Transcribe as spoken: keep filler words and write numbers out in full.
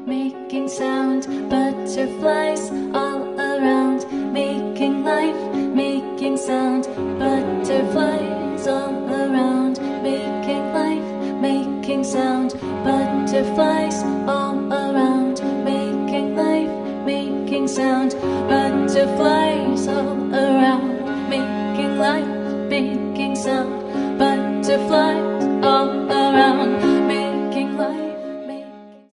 making sound. Butterflies all around, making life, making sound. Butterflies all around, making life, making sound. Butterflies all around, making life, making sound. Butterflies all around, making life, making sound. Butterflies all around.